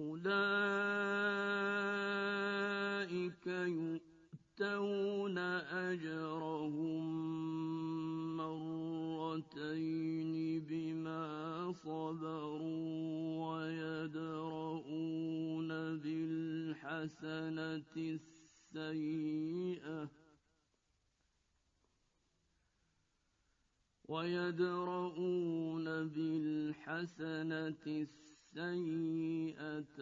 أولئك يؤتون أجرهم مرتين بما صبروا ويدرؤون بالحسنة السيئة